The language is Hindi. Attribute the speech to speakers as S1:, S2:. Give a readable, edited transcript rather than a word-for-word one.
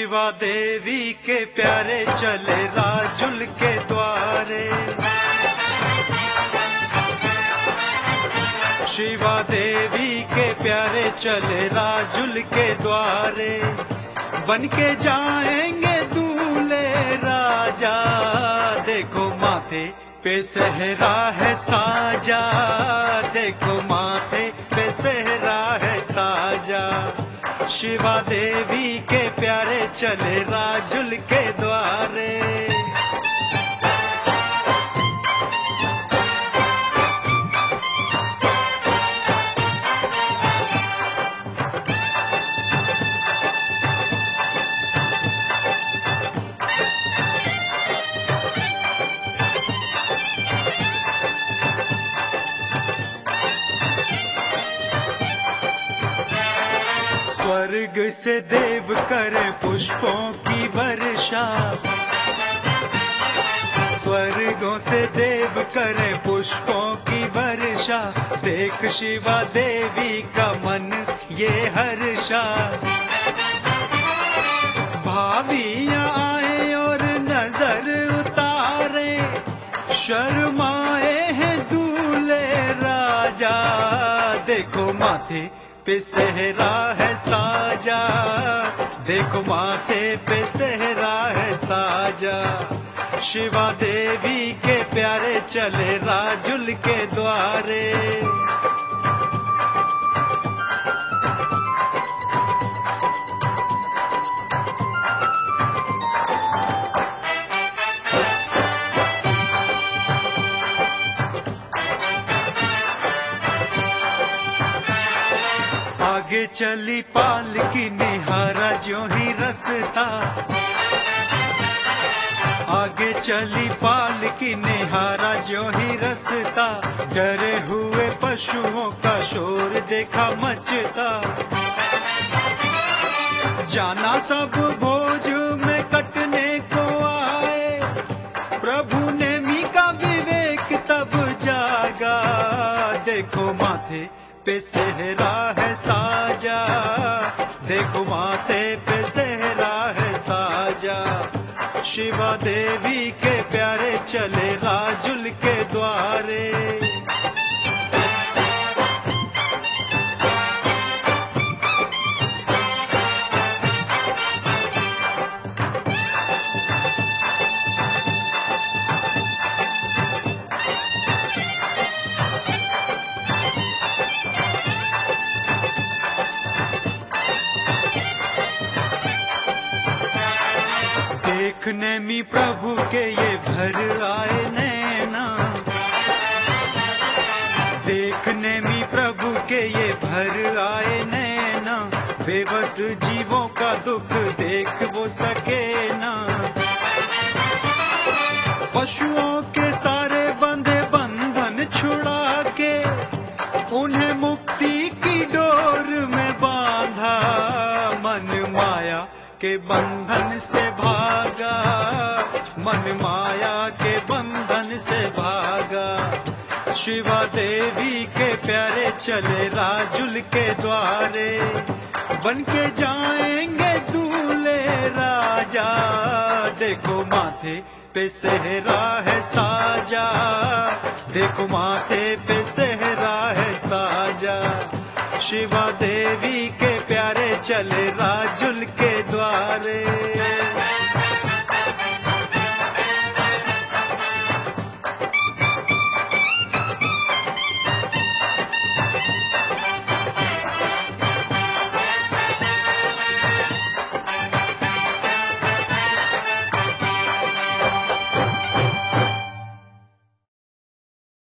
S1: शिवा देवी के प्यारे चले राजुल के द्वारे। शिवा देवी के प्यारे चले राजुल के द्वारे। बन के जाएंगे दूल्हे राजा, देखो माथे पे सहरा है साजा, देखो माथे पे सहरा है साजा। शिवा देवी के प्यारे चले राजुल के द्वारे। स्वर्ग से देव करे पुष्पों की वर्षा, स्वर्गों से देव करे पुष्पों की वर्षा। देख शिवा देवी का मन ये हर्षा। भावियां आए और नजर उतारे, शर्माए हैं दूल्हे राजा। देखो माथे पे सहरा है साजा, देखो माथे पे सहरा है साजा। शिवा देवी के प्यारे चले राजुल के द्वारे। आगे चली पालकी निहारा जो ही रसता, आगे चली पालकी निहारा जो ही रसता। डरे हुए पशुओं का शोर देखा मचता, जाना सब भोज में कटने को आए। प्रभु नेमी का विवेक तब जागा, देखो माथे पे सहरा है साजा, देखो माथे पे सहरा है साजा। शिवा देवी के प्यारे चले राजुल के द्वारे। देखने मी प्रभु के ये भर आए नैना, देखने मी प्रभु के ये भर आए नैना। बेबस जीवों का दुख देख वो सके ना, पशुओं के सारे बंधे बंधन छुड़ा के उन्हें मुक्ति की डोर में बांधा। मन माया के बंधन से भागा, मन माया के बंधन से भागा। शिवा देवी के प्यारे चले राजुल के द्वारे। बन के जाएंगे दूल्हे राजा, देखो माथे पे सहरा है साजा, देखो माथे पे सहरा है साजा। शिवा देवी के प्यारे चले राजुल के